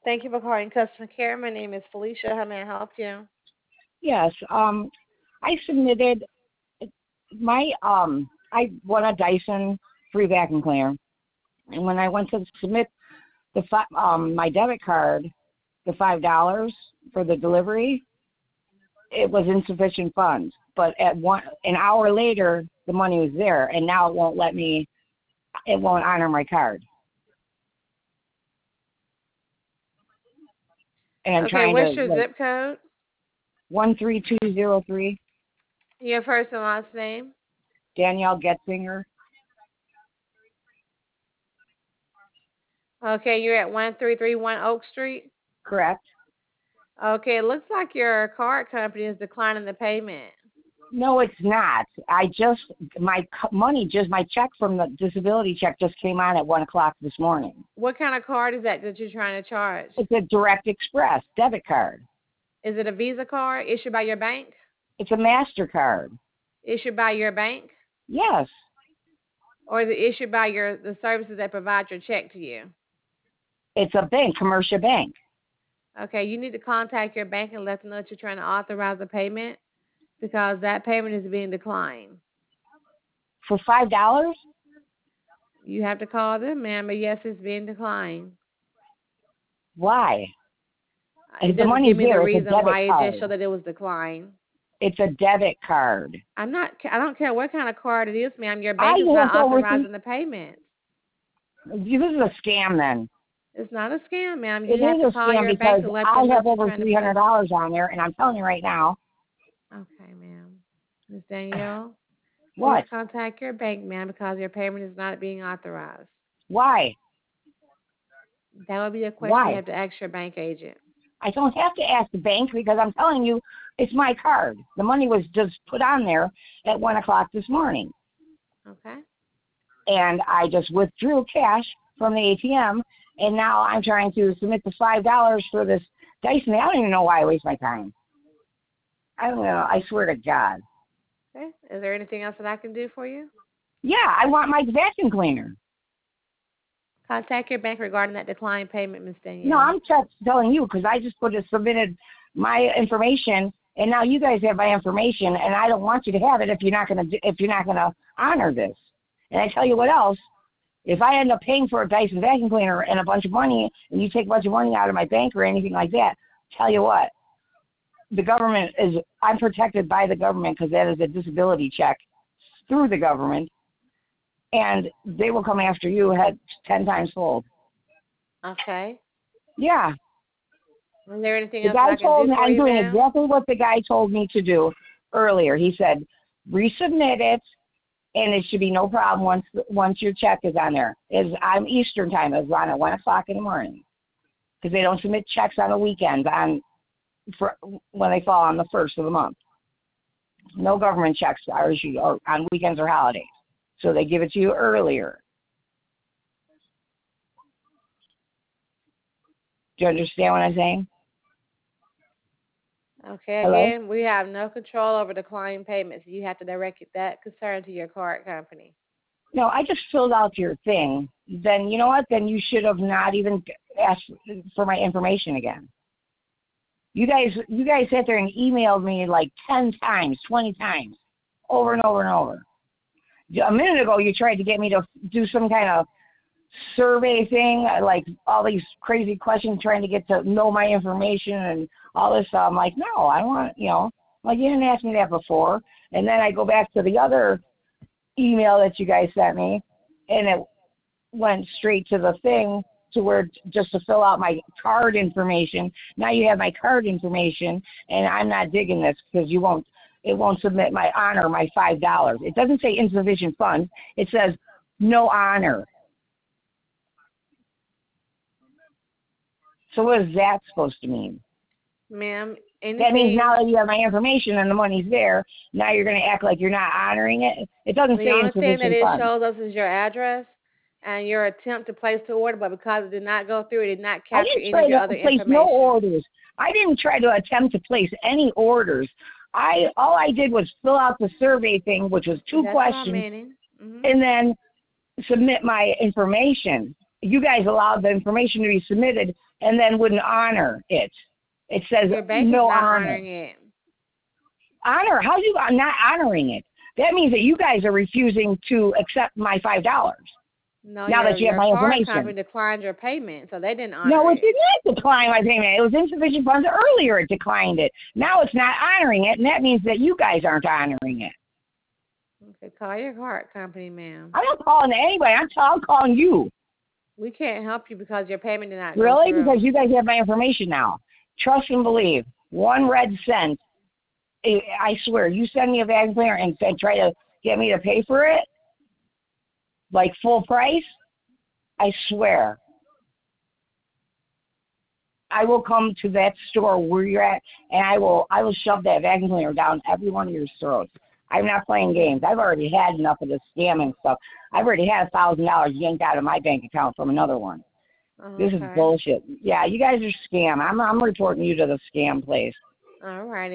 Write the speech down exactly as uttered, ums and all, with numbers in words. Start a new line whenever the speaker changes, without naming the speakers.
Thank you for calling customer care. My name is Felicia. How may I help you?
Yes. Um, I submitted my um. I won a Dyson free vacuum cleaner, and when I went to submit the fi- um my debit card, the five dollars for the delivery, it was insufficient funds. But at one an hour later, the money was there, and now it won't let me. It won't honor my card, and I'm
Okay,
trying
what's
to
your
like
zip code?
one three two zero three.
Your first and last name?
Danielle Getzinger.
Okay, you're at one three three one Oak Street.
Correct.
Okay, it looks like your card company is declining the payment.
No, it's not. I just my c- money just my check from the disability check just came on at one o'clock this morning.
What kind of card is that that you're trying to charge?
It's a Direct Express debit card.
Is it a Visa card issued by your bank?
It's a Mastercard.
Issued by your bank?
Yes,
Or is it issued by your the services that provide your check to you?
it's a bank, commercial bank.
Okay, you need to contact your bank and let them know that you're trying to authorize a payment because that payment is being declined.
For five dollars?
You have to call them, ma'am, but yes, it's being declined.
Why?
It
If the
doesn't give
money's
me the
there, it's a
reason
debit
why. It
card.
just showed that it was declined.
It's a debit card.
I'm not. I don't care what kind of card it is, ma'am. Your
I
bank is not
have over
authorizing
three.
the payment.
This is a scam, then.
It's not a scam, ma'am.
It
You have
is
to
a
call
scam
your bank
because
to let
I
them know
have
that you're
over
trying to
three hundred
pay.
dollars on there, and I'm telling you right now.
Okay, ma'am. Miss Danielle, please
What?
contact your bank, ma'am, because your payment is not being authorized.
Why?
That would be a question you
Why?
have to ask your bank agent.
I don't have to ask the bank because I'm telling you, it's my card. The money was just put on there at one o'clock this morning,
Okay.
and I just withdrew cash from the A T M, and now I'm trying to submit the five dollars for this Dyson. I don't even know why I waste my time. I don't know. I swear to God.
Okay. Is there anything else that I can do for you?
Yeah, I want my vacuum cleaner.
Contact your bank regarding that declined payment, Miss Danielle.
No, I'm just telling you because I just put it, submitted my information, and now you guys have my information, and I don't want you to have it if you're not gonna if you're not gonna honor this. And I tell you what else, if I end up paying for a Dyson vacuum cleaner and a bunch of money, and you take a bunch of money out of my bank or anything like that, tell you what, the government is I'm protected by the government because that is a disability check through the government, and they will come after you at ten times fold.
Okay.
Yeah.
Is there anything
The
else that
guy
I can
told
do
me
for
I'm
you,
doing
ma'am?
exactly what the guy told me to do earlier. He said, resubmit it, and it should be no problem once once your check is on there. Is I'm Eastern time. It's on at one o'clock in the morning because they don't submit checks on the weekends on for when they fall on the first of the month. No government checks are issued on weekends or holidays, so they give it to you earlier. Do you understand what I'm saying?
Okay,
Hello?
again, we have no control over declining payments. You have to direct that concern to your card company.
No, I just filled out your thing. Then you know what? Then you should have not even asked for my information again. You guys, you guys sat there and emailed me like ten times, twenty times, over and over and over. A minute ago, you tried to get me to do some kind of survey thing, like all these crazy questions, trying to get to know my information and all this stuff. I'm like, no, I want, you know, like you didn't ask me that before. And then I go back to the other email that you guys sent me, and it went straight to the thing to where just to fill out my card information. Now you have my card information, and I'm not digging this because you won't. It won't submit my honor my five dollars. It doesn't say insufficient funds. It says no honor. So what is that supposed to mean?
Ma'am, anything...
That means now that you have my information and the money's there, now you're going to act like you're not honoring it? It doesn't
The
say
only thing that
insufficient
it
funds.
shows us is your address and your attempt to place the order, but because it did not go through, it did not
I
capture
didn't
any
try
of your
to
other
place
information.
no orders. I didn't try to attempt to place any orders. I all I did was fill out the survey thing, which was two
That's
questions,
what I'm meaning. Mm-hmm.
and then submit my information. You guys allowed the information to be submitted and then wouldn't honor it. It says
Your bank is
no
not
honor.
honoring it.
Honor? How you I'm not honoring it? That means that you guys are refusing to accept my five dollars.
No,
Now
your,
that you have
your
my
card
information.
company declined your payment, so they didn't honor
No, it
it.
did not decline my payment. It was insufficient funds earlier. It declined it. Now it's not honoring it, and that means that you guys aren't honoring it.
Okay, call your card company, ma'am.
I'm not calling anybody. I'm, I'm calling you.
We can't help you because your payment did not go
Really?
through.
Because you guys have my information now. Trust and believe. One red cent. I I swear, you send me a vacuum cleaner and, and try to get me to pay for it, like full price, I swear, I will come to that store where you're at, and I will I will shove that vacuum cleaner down every one of your throats. I'm not playing games. I've already had enough of this scamming stuff. I've already had a thousand dollars yanked out of my bank account from another one.
Oh,
This
okay.
is bullshit. Yeah, you guys are scam. I'm I'm reporting you to the scam place.
All righty.